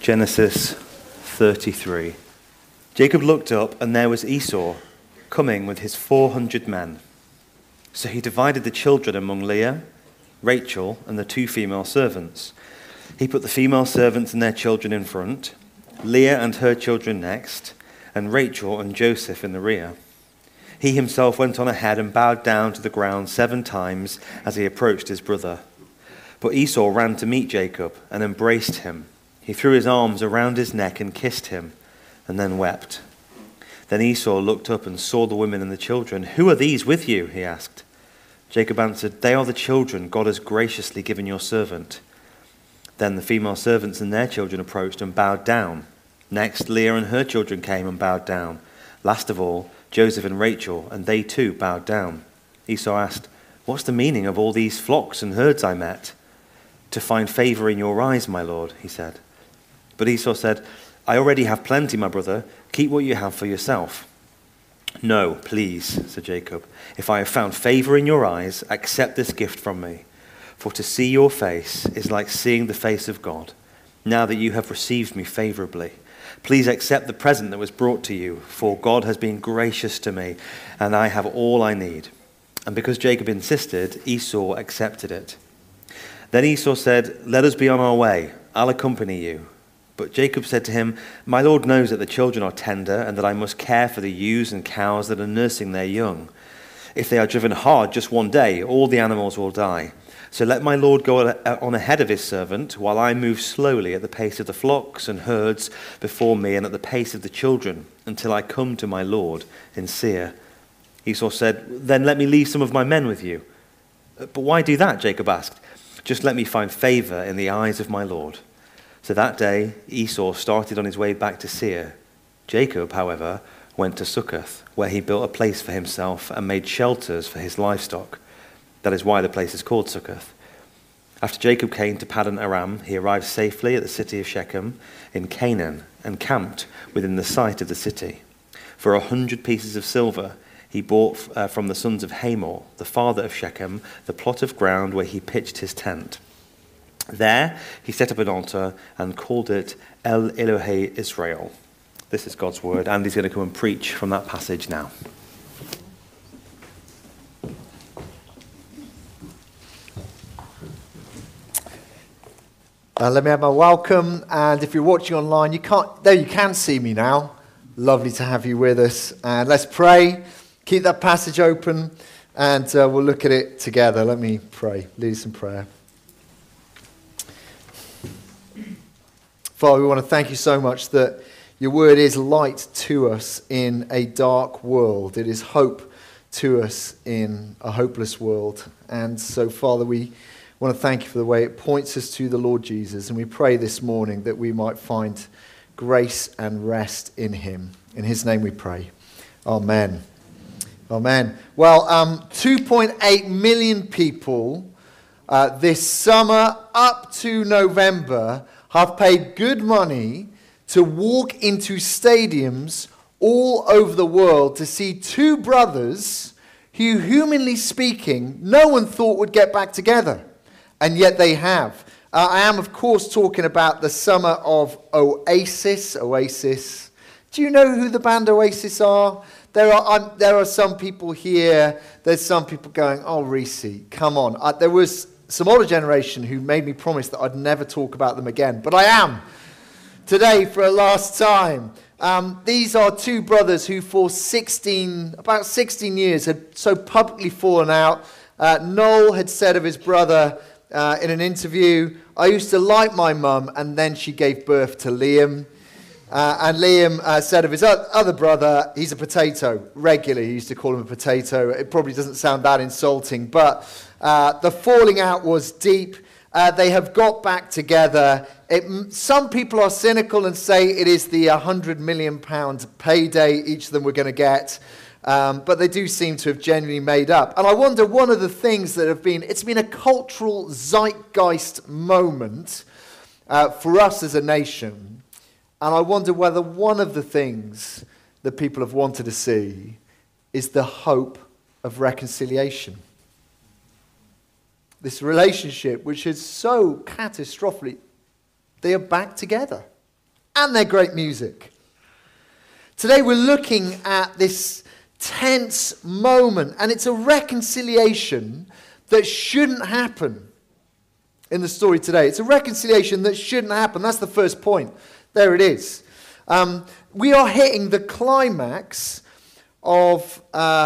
Genesis 33. Jacob looked up, and there was Esau coming with his 400 men. So he divided the children among Leah, Rachel, and the 2 female servants. He put the female servants and their children in front, Leah and her children next, and Rachel and Joseph in the rear. He himself went on ahead and bowed down to the ground 7 times as he approached his brother. But Esau ran to meet Jacob and embraced him. He threw his arms around his neck and kissed him, and then wept. Then Esau looked up and saw the women and the children. "Who are these with you?" he asked. Jacob answered, "They are the children God has graciously given your servant." Then the female servants and their children approached and bowed down. Next, Leah and her children came and bowed down. Last of all, Joseph and Rachel, and they too bowed down. Esau asked, "What's the meaning of all these flocks and herds I met?" "To find favor in your eyes, my lord," he said. But Esau said, "I already have plenty, my brother. Keep what you have for yourself." "No, please," said Jacob. "If I have found favor in your eyes, accept this gift from me. For to see your face is like seeing the face of God. Now that you have received me favorably, please accept the present that was brought to you, for God has been gracious to me, and I have all I need." And because Jacob insisted, Esau accepted it. Then Esau said, "Let us be on our way. I'll accompany you." But Jacob said to him, "My lord knows that the children are tender and that I must care for the ewes and cows that are nursing their young. If they are driven hard just one day, all the animals will die. So let my lord go on ahead of his servant while I move slowly at the pace of the flocks and herds before me and at the pace of the children until I come to my lord in Seir." Esau said, "Then let me leave some of my men with you." "But why do that?" Jacob asked. "Just let me find favor in the eyes of my lord." So that day Esau started on his way back to Seir. Jacob, however, went to Succoth, where he built a place for himself and made shelters for his livestock. That is why the place is called Succoth. After Jacob came to Paddan Aram, he arrived safely at the city of Shechem in Canaan and camped within the site of the city. For 100 pieces of silver he bought from the sons of Hamor, the father of Shechem, the plot of ground where he pitched his tent. There he set up an altar and called it El Elohe Israel. This is God's word. Andy's going to come and preach from that passage now. Let me have my welcome, and if you're watching online, you can see me now. Lovely to have you with us, and let's pray. Keep that passage open, and we'll look at it together. Let me pray. Lead us in prayer. Father, we want to thank you so much that your word is light to us in a dark world. It is hope to us in a hopeless world. And so, Father, we want to thank you for the way it points us to the Lord Jesus. And we pray this morning that we might find grace and rest in him. In his name we pray. Amen. Amen. Well, 2.8 million people this summer up to November have paid good money to walk into stadiums all over the world to see 2 brothers who, humanly speaking, no one thought would get back together. And yet they have. I am, of course, talking about the summer of Oasis. Oasis. Do you know who the band Oasis are? There are some people here. There's some people going, "Oh, Reese, come on." There was some older generation who made me promise that I'd never talk about them again. But I am. Today, for a last time. These are 2 brothers who for about 16 years had so publicly fallen out. Noel had said of his brother in an interview, "I used to like my mum, and then she gave birth to Liam." And Liam said of his other brother, "He's a potato." Regularly, he used to call him a potato. It probably doesn't sound that insulting, but the falling out was deep. They have got back together. Some people are cynical and say it is the £100 million payday each of them were going to get. But they do seem to have genuinely made up. And I wonder, one of the things that it's been a cultural zeitgeist moment for us as a nation. And I wonder whether one of the things that people have wanted to see is the hope of reconciliation. This relationship, which is so catastrophically, they are back together. and they're great music. Today we're looking at this tense moment, and it's a reconciliation that shouldn't happen in the story today. It's a reconciliation that shouldn't happen. That's the first point. There it is. We are hitting the climax of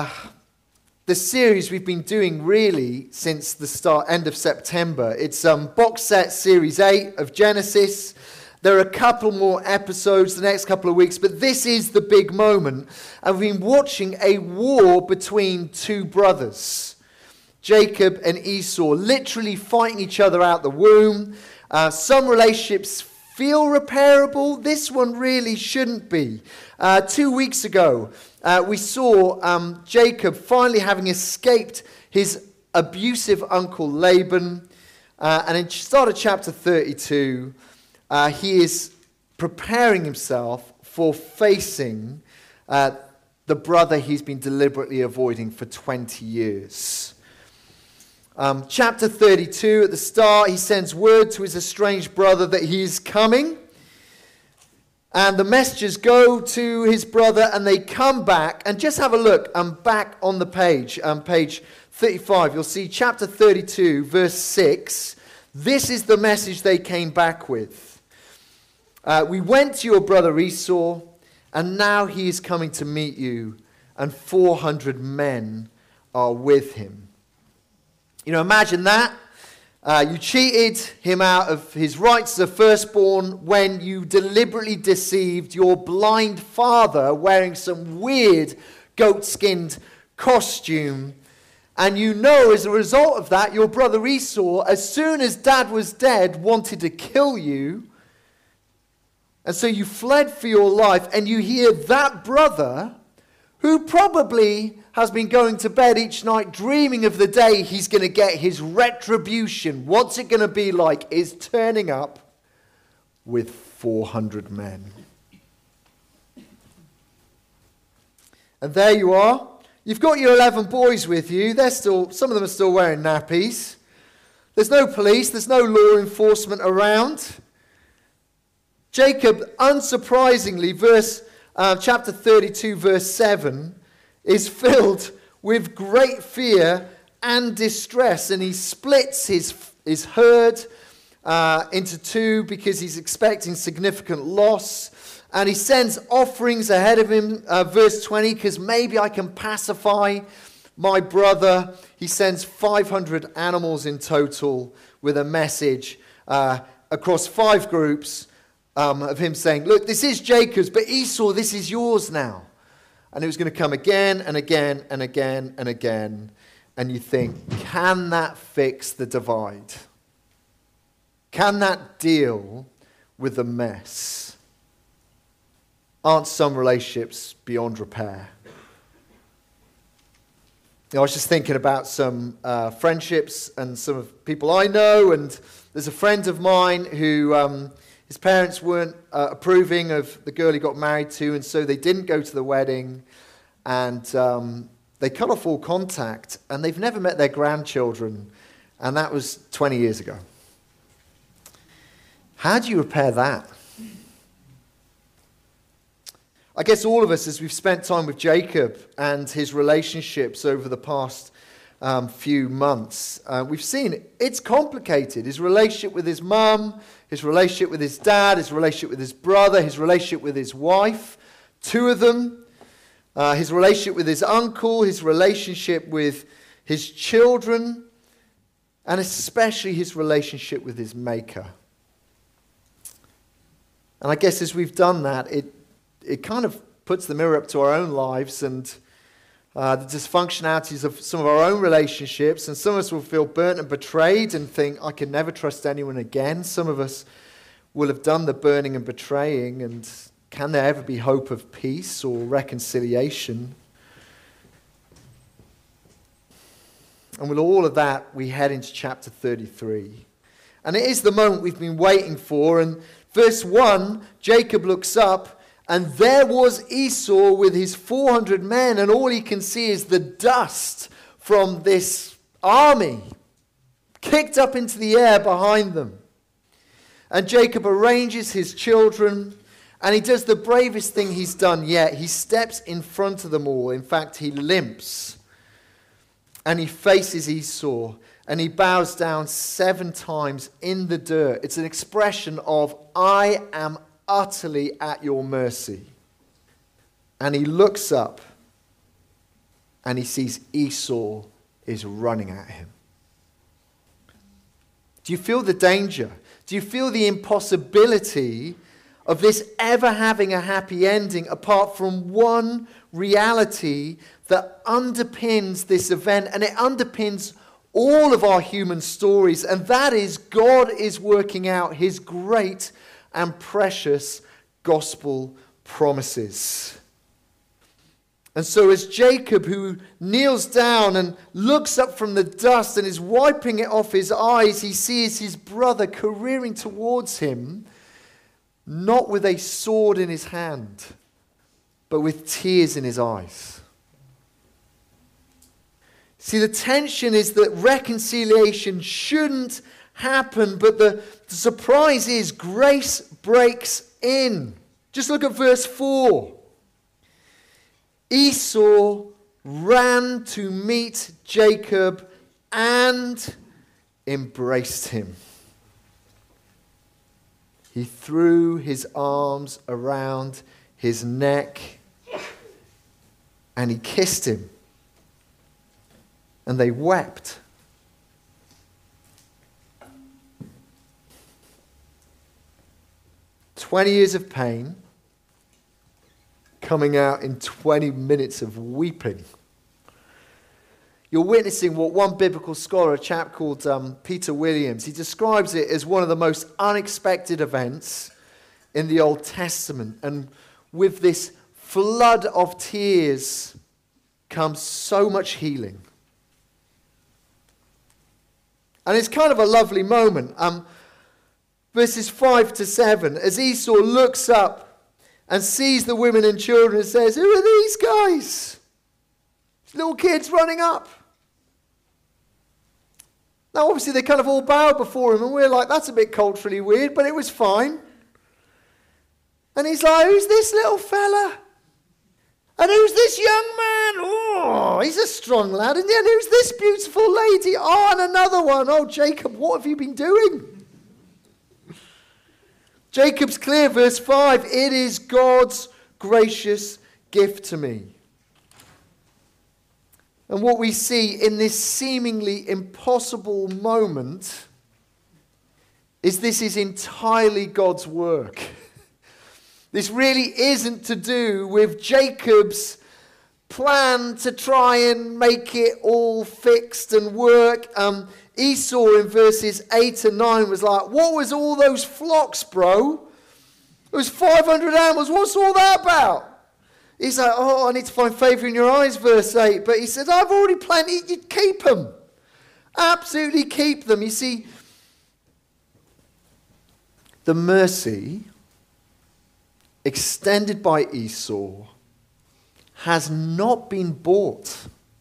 the series we've been doing really since the end of September. It's box set series 8 of Genesis. There are a couple more episodes the next couple of weeks, but this is the big moment. And we've been watching a war between two brothers, Jacob and Esau, literally fighting each other out the womb. Some relationships feel repairable. This one really shouldn't be. 2 weeks ago, we saw Jacob finally having escaped his abusive uncle Laban. And in start of chapter 32, he is preparing himself for facing the brother he's been deliberately avoiding for 20 years. Chapter 32, at the start, he sends word to his estranged brother that he is coming. And the messengers go to his brother and they come back. And just have a look, back on the page, page 35. You'll see chapter 32, verse 6. This is the message they came back with. We went to your brother Esau, and now he is coming to meet you, and 400 men are with him. You know, imagine that. You cheated him out of his rights as a firstborn when you deliberately deceived your blind father wearing some weird goat-skinned costume. And you know, as a result of that, your brother Esau, as soon as dad was dead, wanted to kill you. And so you fled for your life, and you hear that brother, who probably has been going to bed each night dreaming of the day he's going to get his retribution. What's it going to be like? Is turning up with 400 men. And there you are. You've got your 11 boys with you. Some of them are still wearing nappies. There's no police. There's no law enforcement around. Jacob, unsurprisingly, chapter 32, verse 7, is filled with great fear and distress. And he splits his herd into two because he's expecting significant loss. And he sends offerings ahead of him, verse 20, because maybe I can pacify my brother. He sends 500 animals in total with a message across 5 groups. Of him saying, look, this is Jacob's, but Esau, this is yours now. And it was going to come again and again and again and again. And you think, can that fix the divide? Can that deal with the mess? Aren't some relationships beyond repair? I was just thinking about some friendships and some of people I know. And there's a friend of mine who... his parents weren't approving of the girl he got married to, and so they didn't go to the wedding, and they cut off all contact, and they've never met their grandchildren, and that was 20 years ago. How do you repair that? I guess all of us, as we've spent time with Jacob and his relationships over the past few months, we've seen it's complicated. His relationship with his mum, his relationship with his dad, his relationship with his brother, his relationship with his wife, 2 of them, his relationship with his uncle, his relationship with his children, and especially his relationship with his maker. And I guess as we've done that, it kind of puts the mirror up to our own lives and the dysfunctionalities of some of our own relationships, and some of us will feel burnt and betrayed and think, I can never trust anyone again. Some of us will have done the burning and betraying, and can there ever be hope of peace or reconciliation? And with all of that, we head into chapter 33. And it is the moment we've been waiting for, and verse 1, Jacob looks up, and there was Esau with his 400 men, and all he can see is the dust from this army kicked up into the air behind them. And Jacob arranges his children, And he does the bravest thing he's done yet. He steps in front of them all. In fact, he limps. And he faces Esau. And he bows down 7 times in the dirt. It's an expression of, I am utterly at your mercy. And he looks up. And he sees Esau is running at him. Do you feel the danger? Do you feel the impossibility of this ever having a happy ending apart from one reality that underpins this event, and it underpins all of our human stories, and that is God is working out his great and precious gospel promises. And so as Jacob, who kneels down and looks up from the dust and is wiping it off his eyes, he sees his brother careering towards him, not with a sword in his hand, but with tears in his eyes. See, the tension is that reconciliation shouldn't happen, but the surprise is grace breaks in. Just look at verse 4. Esau ran to meet Jacob and embraced him. He threw his arms around his neck and he kissed him. And they wept. "20 years of pain coming out in 20 minutes of weeping." You're witnessing what one biblical scholar, a chap called Peter Williams, he describes it as one of the most unexpected events in the Old Testament. And with this flood of tears comes so much healing. And it's kind of a lovely moment. Verses 5 to 7, as Esau looks up and sees the women and children and says, "Who are these guys? Little kids running up." Now, obviously, they kind of all bow before him, and we're like, that's a bit culturally weird, but it was fine. And he's like, "Who's this little fella? And who's this young man? Oh, he's a strong lad. And then who's this beautiful lady? Oh, and another one. Oh, Jacob, what have you been doing?" Jacob's clear, verse 5, "It is God's gracious gift to me." And what we see in this seemingly impossible moment is this is entirely God's work. This really isn't to do with Jacob's plan to try and make it all fixed and work. Esau in verses 8 and 9 was like, "What was all those flocks, bro? It was 500 animals. What's all that about?" He's like, "Oh, I need to find favour in your eyes," verse 8. But he says, "I've already planted. You keep them. Absolutely keep them." You see, the mercy extended by Esau has not been bought.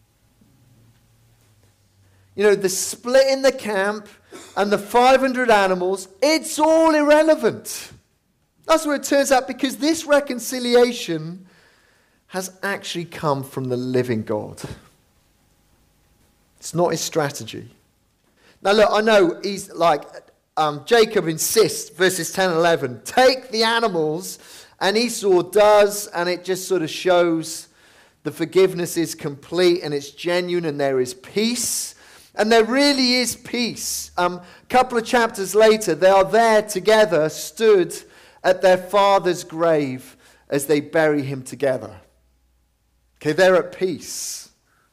You know, the split in the camp and the 500 animals, it's all irrelevant. That's what it turns out, because this reconciliation has actually come from the living God. It's not his strategy. Now look, I know he's like, Jacob insists, verses 10 and 11, take the animals, and Esau does, and it just sort of shows the forgiveness is complete and it's genuine and there is peace. And there really is peace. A couple of chapters later, they are there together, stood at their father's grave as they bury him together. Okay, they're at peace.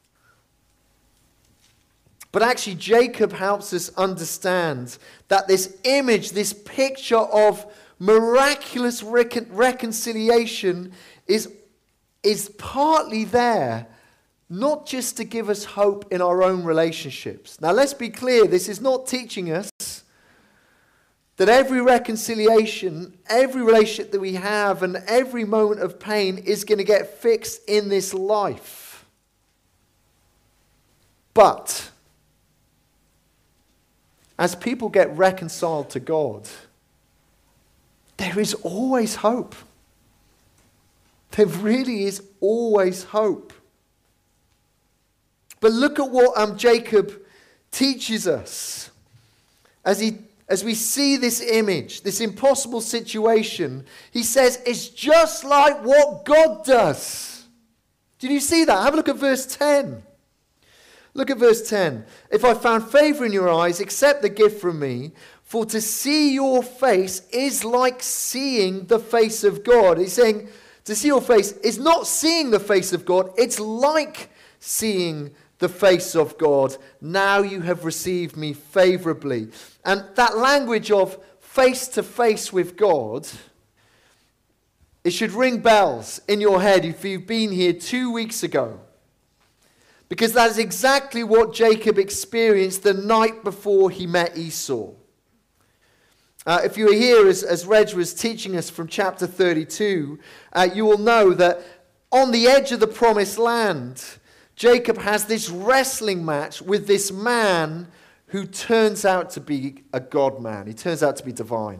But actually, Jacob helps us understand that this image, this picture of miraculous reconciliation is partly there, not just to give us hope in our own relationships. Now, let's be clear, this is not teaching us that every reconciliation, every relationship that we have, and every moment of pain is going to get fixed in this life. But as people get reconciled to God, there is always hope. There really is always hope. But look at what Jacob teaches us. As we see this image, this impossible situation, he says it's just like what God does. Did you see that? Have a look at verse 10. Look at verse 10. If I found favor in your eyes, accept the gift from me, for to see your face is like seeing the face of God. He's saying to see your face is not seeing the face of God, it's like seeing the face of God. Now you have received me favorably. And that language of face to face with God, it should ring bells in your head if you've been here 2 weeks ago. Because that is exactly what Jacob experienced the night before he met Esau. If you were here as Reg was teaching us from chapter 32, you will know that on the edge of the promised land, Jacob has this wrestling match with this man who turns out to be a God man. He turns out to be divine.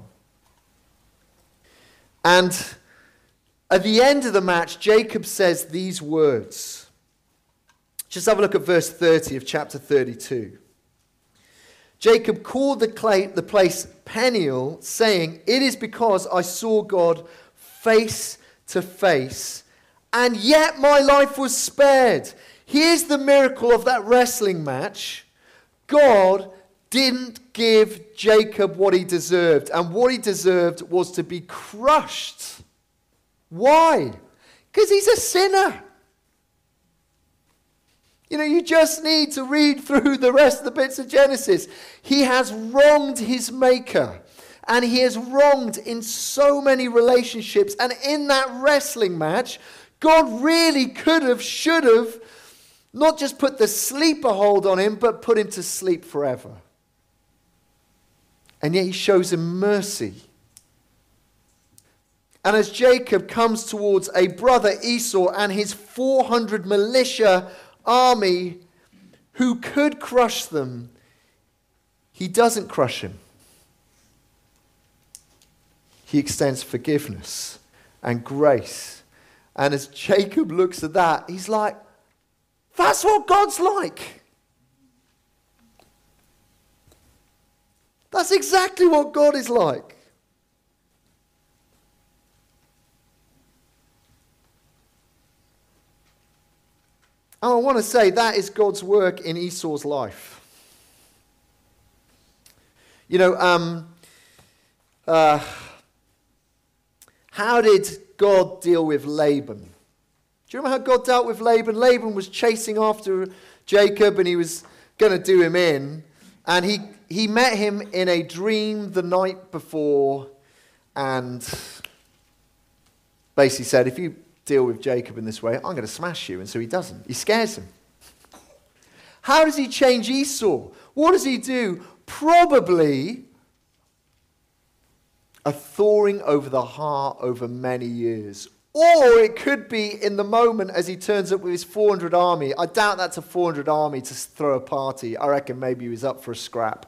And at the end of the match, Jacob says these words. Just have a look at verse 30 of chapter 32. Jacob called the place Peniel, saying, "It is because I saw God face to face, and yet my life was spared." Here's the miracle of that wrestling match. God didn't give Jacob what he deserved, and what he deserved was to be crushed. Why? Because he's a sinner. You know, you just need to read through the rest of the bits of Genesis. He has wronged his maker. And he has wronged in so many relationships. And in that wrestling match, God really could have, should have, not just put the sleeper hold on him, but put him to sleep forever. And yet he shows him mercy. And as Jacob comes towards a brother Esau and his 400 militia army who could crush them, he doesn't crush him. He extends forgiveness and grace. And as Jacob looks at that, he's like, that's what God's like. That's exactly what God is like. And I want to say that is God's work in Esau's life. You know, how did God deal with Laban? Do you remember how God dealt with Laban? Laban was chasing after Jacob and he was going to do him in. And he met him in a dream the night before and basically said, if you deal with Jacob in this way, I'm going to smash you. And so he doesn't. He scares him. How does he change Esau? What does he do? Probably a thawing over the heart over many years. Or it could be in the moment as he turns up with his 400 army. I doubt that's a 400 army to throw a party. I reckon maybe he was up for a scrap.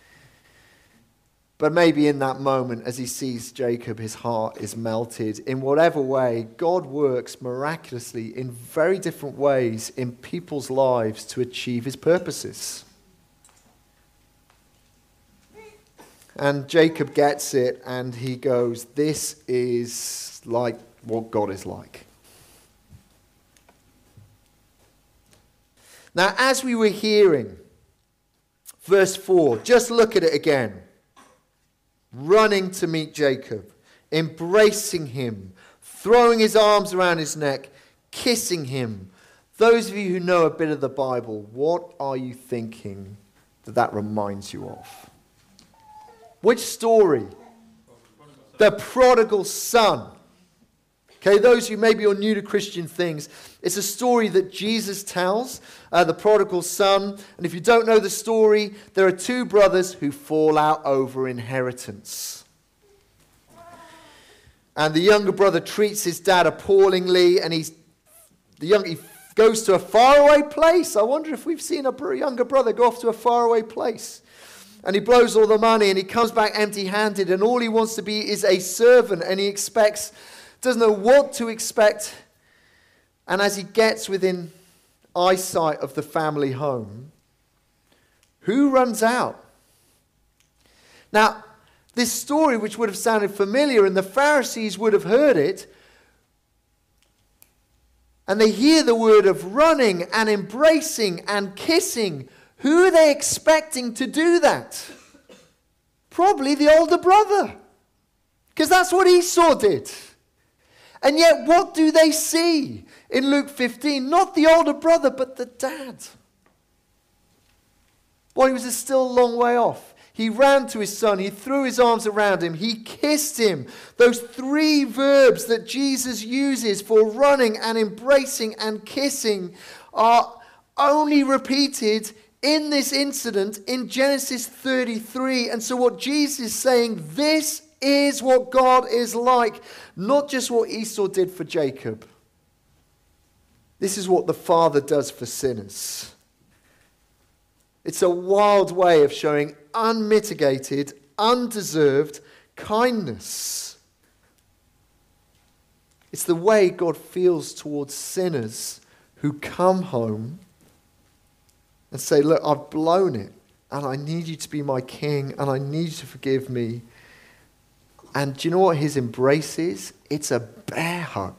But maybe in that moment, as he sees Jacob, his heart is melted. In whatever way, God works miraculously in very different ways in people's lives to achieve his purposes. And Jacob gets it and he goes, this is like what God is like. Now, as we were hearing, verse 4, just look at it again. Running to meet Jacob, embracing him, throwing his arms around his neck, kissing him. Those of you who know a bit of the Bible, what are you thinking that reminds you of? Which story? The prodigal son. Okay, those who maybe are new to Christian things, it's a story that Jesus tells, the prodigal son. And if you don't know the story, there are two brothers who fall out over inheritance. And the younger brother treats his dad appallingly, and he goes to a faraway place. I wonder if we've seen a younger brother go off to a faraway place. And he blows all the money, and he comes back empty-handed, and all he wants to be is a servant, and he doesn't know what to expect And as he gets within eyesight of the family home, who runs out? Now, this story, which would have sounded familiar, and the Pharisees would have heard it, and they hear the word of running and embracing and kissing. Who are they expecting to do that? Probably the older brother, because that's what Esau did. And yet, what do they see in Luke 15? Not the older brother, but the dad. While he was still a long way off, he ran to his son, he threw his arms around him, he kissed him. Those three verbs that Jesus uses for running and embracing and kissing are only repeated in this incident in Genesis 33. And so what Jesus is saying, this is what God is like, not just what Esau did for Jacob. This is what the Father does for sinners. It's a wild way of showing unmitigated, undeserved kindness. It's the way God feels towards sinners who come home and say, look, I've blown it, and I need you to be my king, and I need you to forgive me. And do you know what his embrace is? It's a bear hug.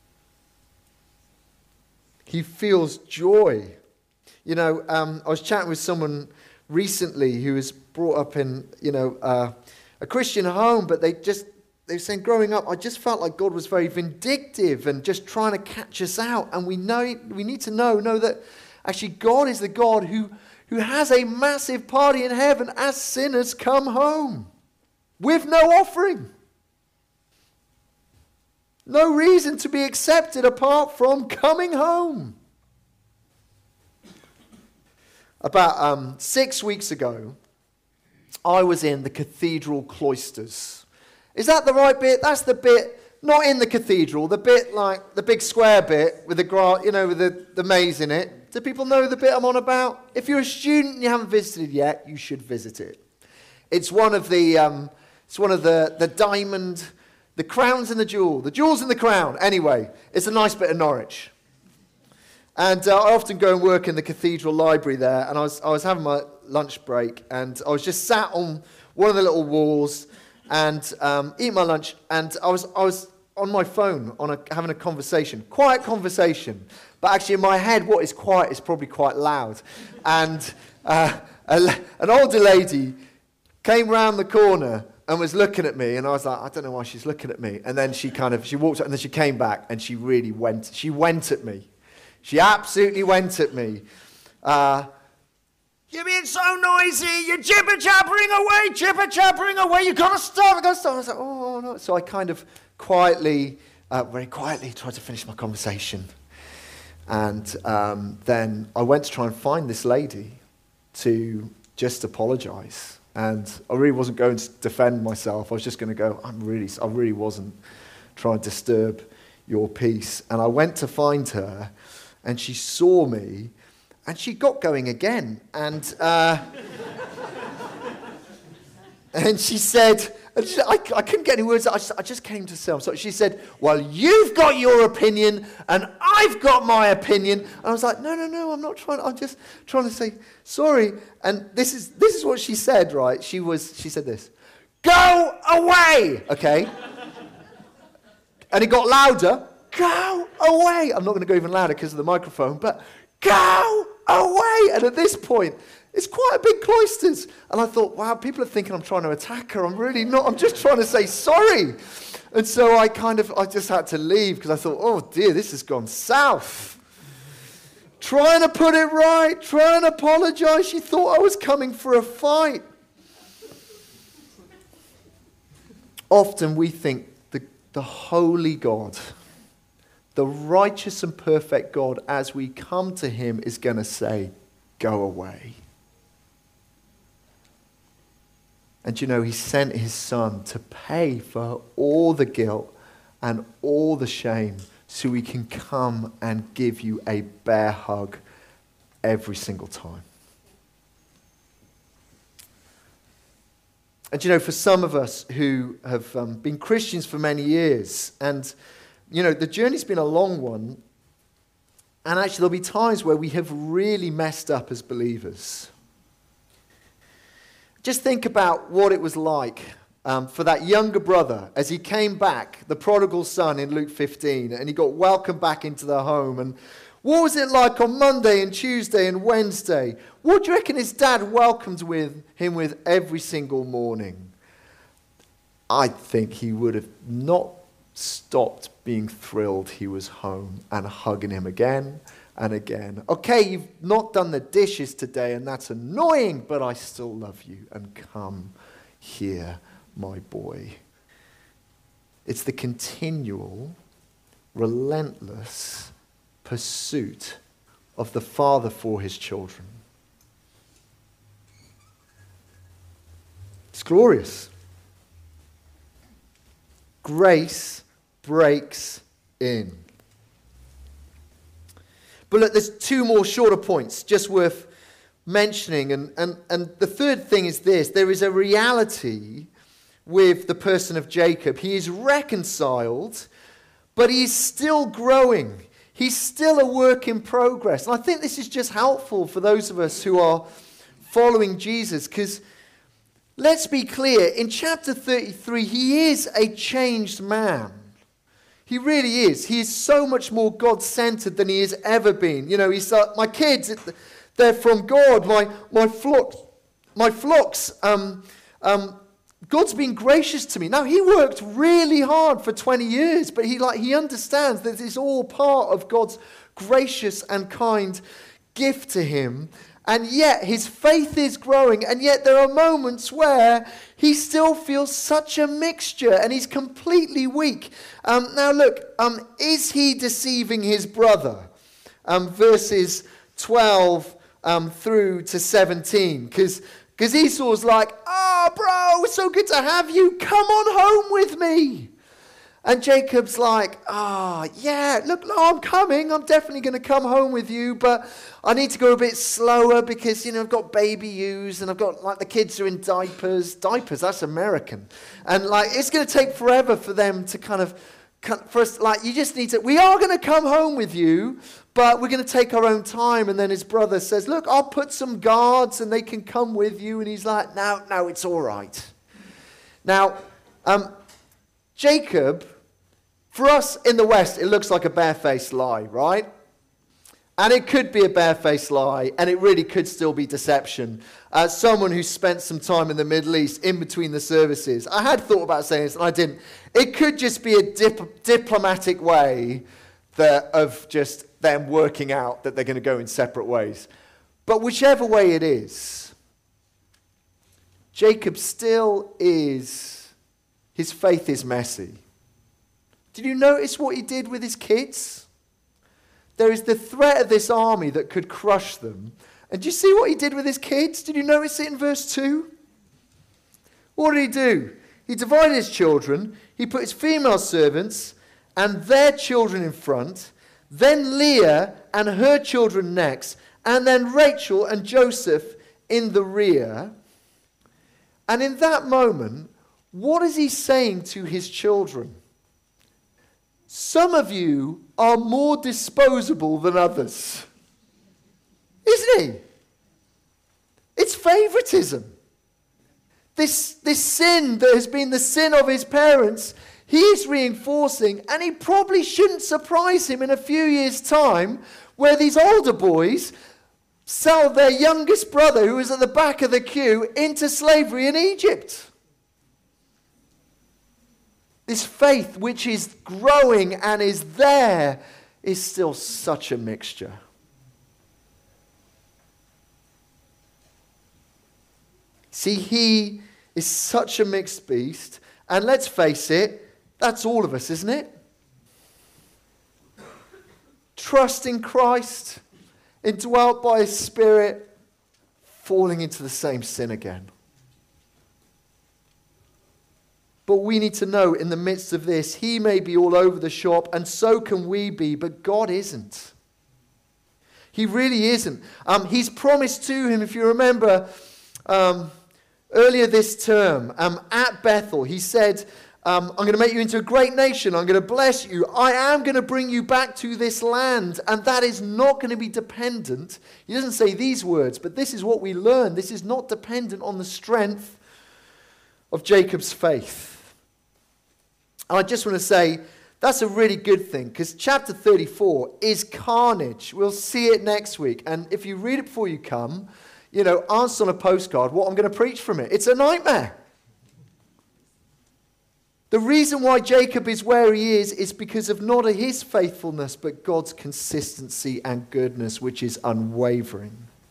He feels joy. You know, I was chatting with someone recently who was brought up in, a Christian home, but they were saying, growing up, I just felt like God was very vindictive and just trying to catch us out. And we need to know that actually God is the God who has a massive party in heaven as sinners come home with no offering. No reason to be accepted apart from coming home. About 6 weeks ago, I was in the cathedral cloisters. Is that the right bit? That's the bit, not in the cathedral, the bit like the big square bit with with the maze in it. Do people know the bit I'm on about? If you're a student and you haven't visited yet, you should visit it. It's one of the diamond, the crowns and the jewels and the crown. Anyway, it's a nice bit of Norwich. And I often go and work in the cathedral library there, and I was having my lunch break, and I was just sat on one of the little walls and eating my lunch, and I was on my phone having a conversation, quiet conversation, but actually in my head what is quiet is probably quite loud. And an older lady came round the corner and was looking at me, and I was like, I don't know why she's looking at me. And then she walked up, and then she came back, and she went at me. She absolutely went at me. You're being so noisy. You're jibber-jabbering away. You've got to stop. I was like, oh, no. So I kind of very quietly tried to finish my conversation. And then I went to try and find this lady to just apologise. And I really wasn't going to defend myself. I was just going to go, I really wasn't trying to disturb your peace. And I went to find her, and she saw me, and she got going again. And and she said, I couldn't get any words. I just came to say, so she said, well, you've got your opinion, and I've got my opinion. And I was like, no, I'm not trying. I'm just trying to say sorry. And this is what she said, right? She said this, go away, okay? And it got louder. Go away. I'm not going to go even louder because of the microphone, but go away. And at this point, it's quite a big cloisters. And I thought, wow, people are thinking I'm trying to attack her. I'm really not. I'm just trying to say sorry. And so I just had to leave because I thought, oh dear, this has gone south. Trying to put it right, trying to apologize. She thought I was coming for a fight. Often we think the holy God, the righteous and perfect God, as we come to him, is going to say, go away. And he sent his son to pay for all the guilt and all the shame so he can come and give you a bear hug every single time. And for some of us who have been Christians for many years, and the journey's been a long one, And actually, there'll be times where we have really messed up as believers. Just think about what it was like for that younger brother as he came back, the prodigal son in Luke 15, and he got welcomed back into the home. And what was it like on Monday and Tuesday and Wednesday? What do you reckon his dad welcomed him with every single morning? I think he would have not stopped being thrilled he was home and hugging him again and again. Okay, you've not done the dishes today and that's annoying, but I still love you, and come here, my boy. It's the continual, relentless pursuit of the Father for his children. It's glorious. Grace breaks in. But look, there's two more shorter points just worth mentioning. And the third thing is this. There is a reality with the person of Jacob. He is reconciled, but he's still growing. He's still a work in progress. And I think this is just helpful for those of us who are following Jesus, because let's be clear, in chapter 33, he is a changed man. He really is. He is so much more God-centered than he has ever been. You know, he's like, my kids, they're from God. My flocks, God's been gracious to me. Now, he worked really hard for 20 years, but he understands that it's all part of God's gracious and kind gift to him. And yet his faith is growing, and yet there are moments where he still feels such a mixture and he's completely weak. Now look, is he deceiving his brother? Verses 12 through to 17. Because Esau's like, oh bro, it's so good to have you. Come on home with me. And Jacob's like, yeah, look, no, I'm coming. I'm definitely going to come home with you, but I need to go a bit slower because, you know, I've got baby ewes and I've got, like, the kids are in diapers. Diapers, that's American. And, like, it's going to take forever for them to you just need to, we are going to come home with you, but we're going to take our own time. And then his brother says, look, I'll put some guards and they can come with you. And he's like, no, it's all right. Now, Jacob, for us in the West, it looks like a barefaced lie, right? And it could be a barefaced lie, and it really could still be deception. As someone who spent some time in the Middle East in between the services, I had thought about saying this, and I didn't. It could just be a diplomatic way of just them working out that they're going to go in separate ways. But whichever way it is, Jacob still is, his faith is messy. Did you notice what he did with his kids? There is the threat of this army that could crush them. And do you see what he did with his kids? Did you notice it in verse 2? What did he do? He divided his children. He put his female servants and their children in front, then Leah and her children next, and then Rachel and Joseph in the rear. And in that moment, what is he saying to his children? Some of you are more disposable than others. Isn't he? It's favoritism. This sin that has been the sin of his parents, he's reinforcing, and it probably shouldn't surprise him in a few years' time where these older boys sell their youngest brother, who is at the back of the queue, into slavery in Egypt. This faith, which is growing and is there, is still such a mixture. See, he is such a mixed beast. And let's face it, that's all of us, isn't it? Trust in Christ, indwelt by his Spirit, falling into the same sin again. But we need to know in the midst of this, he may be all over the shop, and so can we be, but God isn't. He really isn't. He's promised to him, if you remember, earlier this term, at Bethel, he said, I'm going to make you into a great nation. I'm going to bless you. I am going to bring you back to this land. And that is not going to be dependent. He doesn't say these words, but this is what we learn. This is not dependent on the strength of Jacob's faith. And I just want to say, that's a really good thing, because chapter 34 is carnage. We'll see it next week. And if you read it before you come, answer on a postcard what I'm going to preach from it. It's a nightmare. The reason why Jacob is where he is because of not his faithfulness, but God's consistency and goodness, which is unwavering.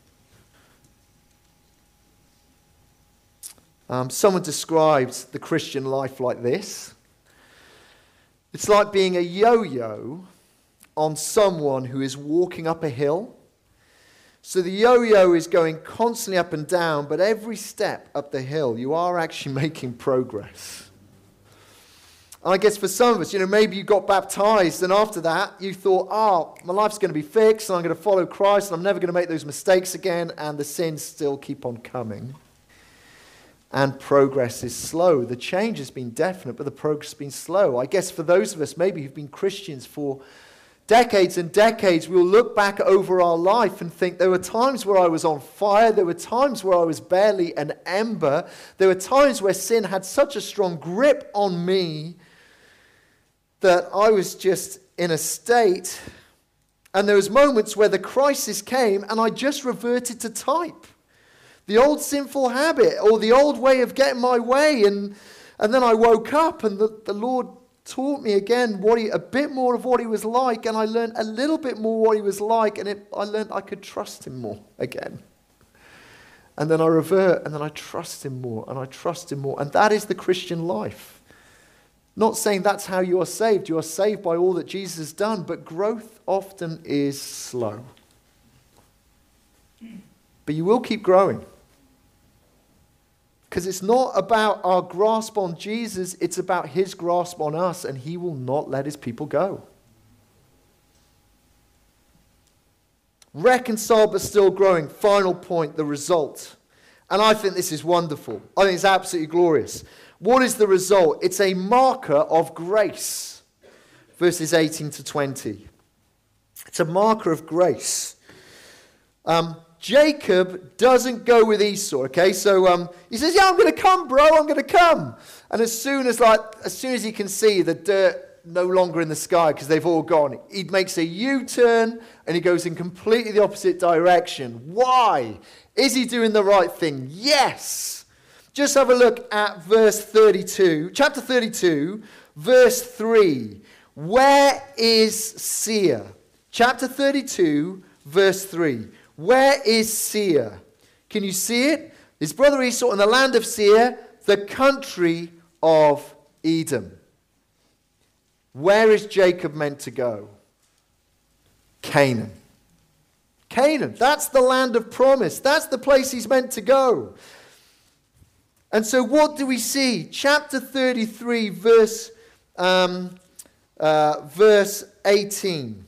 Someone described the Christian life like this. It's like being a yo-yo on someone who is walking up a hill. So the yo-yo is going constantly up and down, but every step up the hill, you are actually making progress. And I guess for some of us, maybe you got baptized, and after that, you thought, my life's going to be fixed, and I'm going to follow Christ, and I'm never going to make those mistakes again, and the sins still keep on coming. And progress is slow. The change has been definite, but the progress has been slow. I guess for those of us, maybe who've been Christians for decades and decades, we'll look back over our life and think there were times where I was on fire, there were times where I was barely an ember, there were times where sin had such a strong grip on me that I was just in a state, and there was moments where the crisis came and I just reverted to type. The old sinful habit or the old way of getting my way, and then I woke up and the Lord taught me again a bit more of what he was like, and I learned a little bit more what he was like, and I learned I could trust him more again. And then I revert, and then I trust him more, and I trust him more. And that is the Christian life. Not saying that's how you are saved. You are saved by all that Jesus has done, but growth often is slow. But you will keep growing. Because it's not about our grasp on Jesus, it's about his grasp on us, and he will not let his people go. Reconciled but still growing. Final point, the result. And I think this is wonderful. I think it's absolutely glorious. What is the result? It's a marker of grace. Verses 18 to 20. It's a marker of grace. Jacob doesn't go with Esau, okay? So he says, I'm going to come, bro, I'm going to come. And as soon as he can see the dirt no longer in the sky because they've all gone, he makes a U-turn and he goes in completely the opposite direction. Why? Is he doing the right thing? Yes. Just have a look at verse 32, chapter 32, verse 3. Where is Seir? Chapter 32, verse 3. Where is Seir? Can you see it? His brother Esau in the land of Seir, the country of Edom. Where is Jacob meant to go? Canaan. Canaan, that's the land of promise. That's the place he's meant to go. And so what do we see? Chapter 33, verse 18.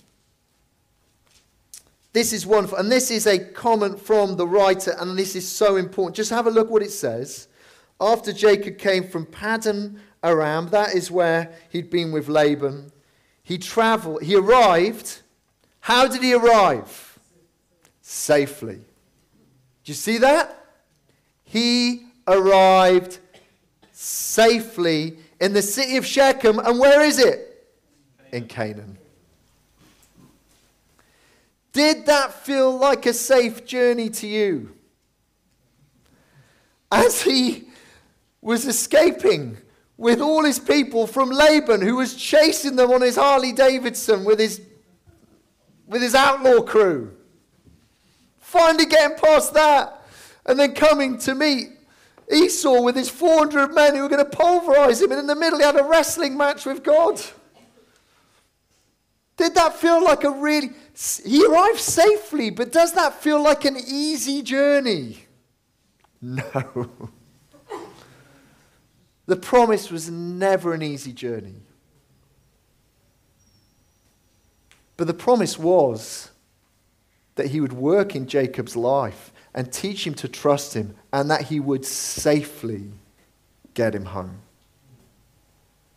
This is wonderful. And this is a comment from the writer, and this is so important. Just have a look what it says. After Jacob came from Paddan Aram, that is where he'd been with Laban, he arrived. How did he arrive? Safely. Do you see that? He arrived safely in the city of Shechem. And where is it? In Canaan. Did that feel like a safe journey to you? As he was escaping with all his people from Laban, who was chasing them on his Harley Davidson with his outlaw crew. Finally getting past that, and then coming to meet Esau with his 400 men who were going to pulverize him, and in the middle he had a wrestling match with God. Did that feel like he arrived safely, but does that feel like an easy journey? No. The promise was never an easy journey. But the promise was that he would work in Jacob's life and teach him to trust him, and that he would safely get him home.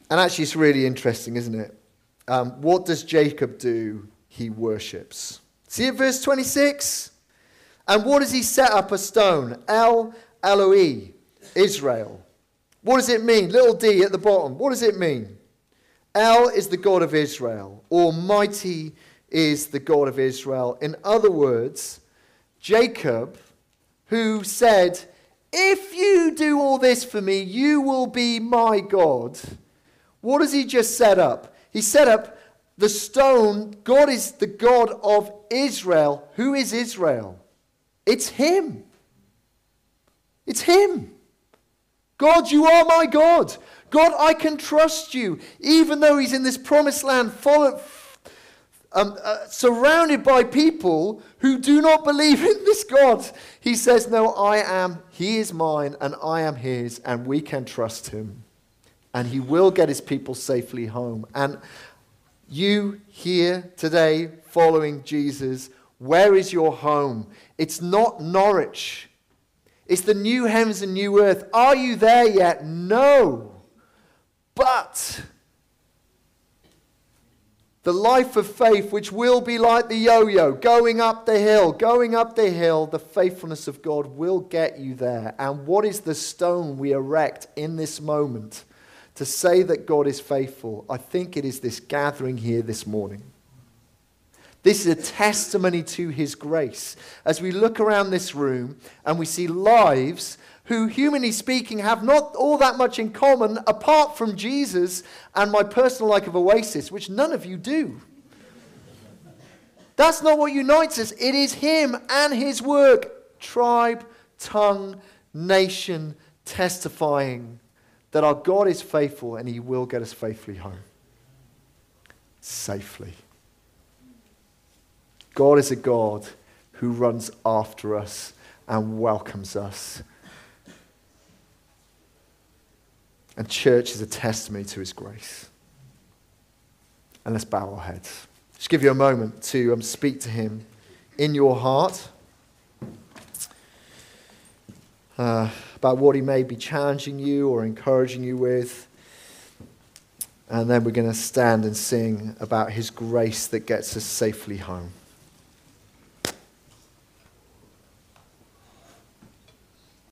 And actually, it's really interesting, isn't it? What does Jacob do? He worships. See at verse 26? And what does he set up a stone? El Eloi, Israel. What does it mean? Little d at the bottom. What does it mean? El is the God of Israel. Almighty is the God of Israel. In other words, Jacob, who said, if you do all this for me, you will be my God. What does he just set up? He set up the stone. God is the God of Israel. Who is Israel? It's him. It's him. God, you are my God. God, I can trust you. Even though he's in this promised land surrounded by people who do not believe in this God, he says, no, he is mine and I am his, and we can trust him. And he will get his people safely home. And you here today following Jesus, where is your home? It's not Norwich. It's the new heavens and new earth. Are you there yet? No. But the life of faith, which will be like the yo-yo, going up the hill, the faithfulness of God will get you there. And what is the stone we erect in this moment to say that God is faithful? I think it is this gathering here this morning. This is a testimony to his grace. As we look around this room and we see lives who, humanly speaking, have not all that much in common apart from Jesus and my personal like of Oasis, which none of you do. That's not what unites us. It is him and his work. Tribe, tongue, nation, testifying that our God is faithful and he will get us faithfully home. Safely. God is a God who runs after us and welcomes us. And church is a testimony to his grace. And let's bow our heads. Just give you a moment to speak to him in your heart about what he may be challenging you or encouraging you with. And then we're going to stand and sing about his grace that gets us safely home.